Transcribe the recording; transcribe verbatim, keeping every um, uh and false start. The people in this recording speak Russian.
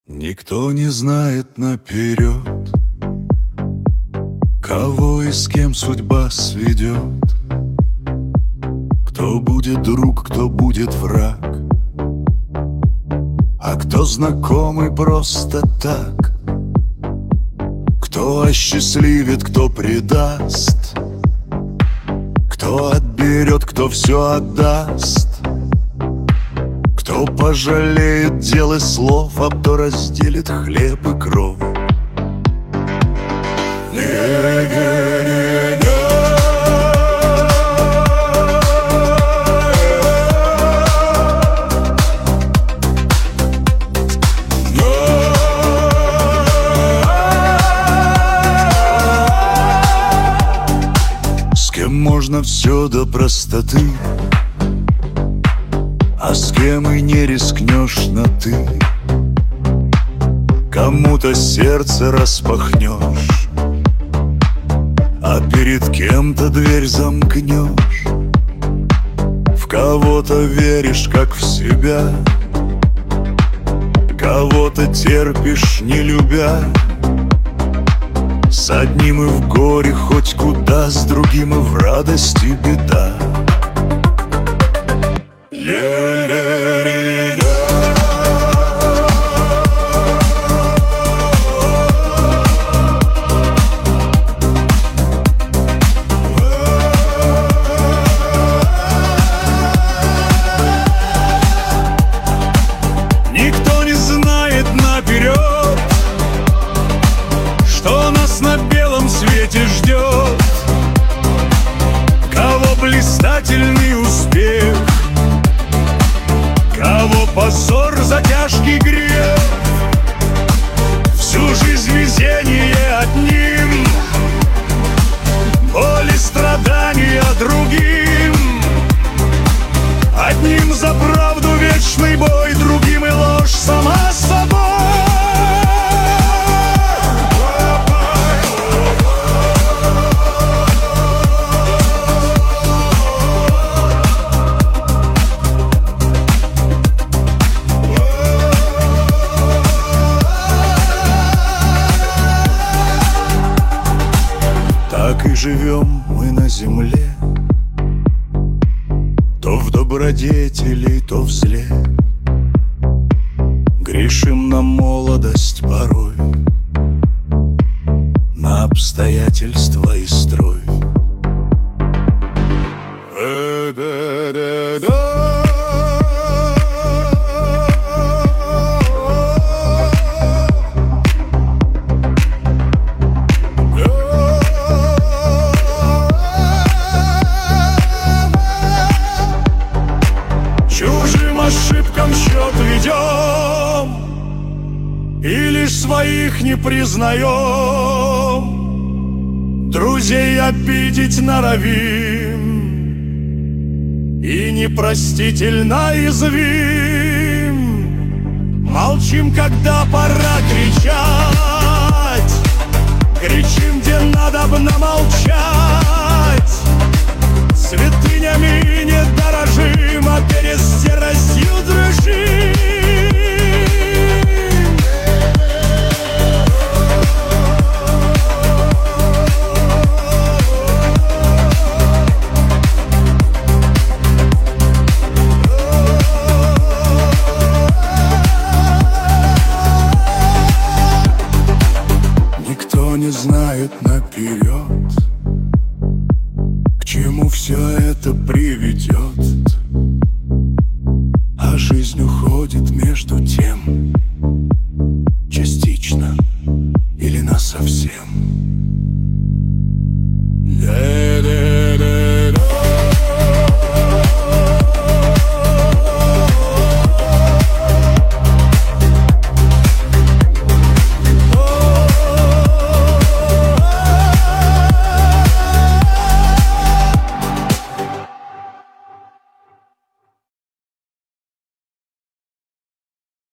Никто не знает наперед, кого и с кем судьба сведет, кто будет друг, кто будет враг, а кто знакомый просто так, кто осчастливит, кто предаст, кто отберет, кто все отдаст, кто пожалеет дел и слов, а кто разделит хлеб и кровь. С кем можно все до простоты, а с кем и не рискнешь на «ты». Кому-то сердце распахнешь, а перед кем-то дверь замкнешь. В кого-то веришь, как в себя, кого-то терпишь, не любя. С одним и в горе хоть куда, с другим и в радости беда. Никто не знает наперед, что нас на белом свете ждет, кого блистательный успех, кого позор за тяжкий грех. Всю жизнь везение одним, боль и страдания другим. Одним за правду вечный бой, другим и ложь сама собой. Так и живем мы на земле, то в добродетели, то в зле. Грешим на молодость порой, на обстоятельства и строй. Чужим ошибкам счет ведем и лишь своих не признаем. Друзей обидеть норовим и непростительно извим. Молчим, когда пора кричать, кричим, где надобно молчать. Святынями не дорожим, а перед серостью дрожим. Никто не знает наперед, к чему все это приведет, а жизнь уходит между тем.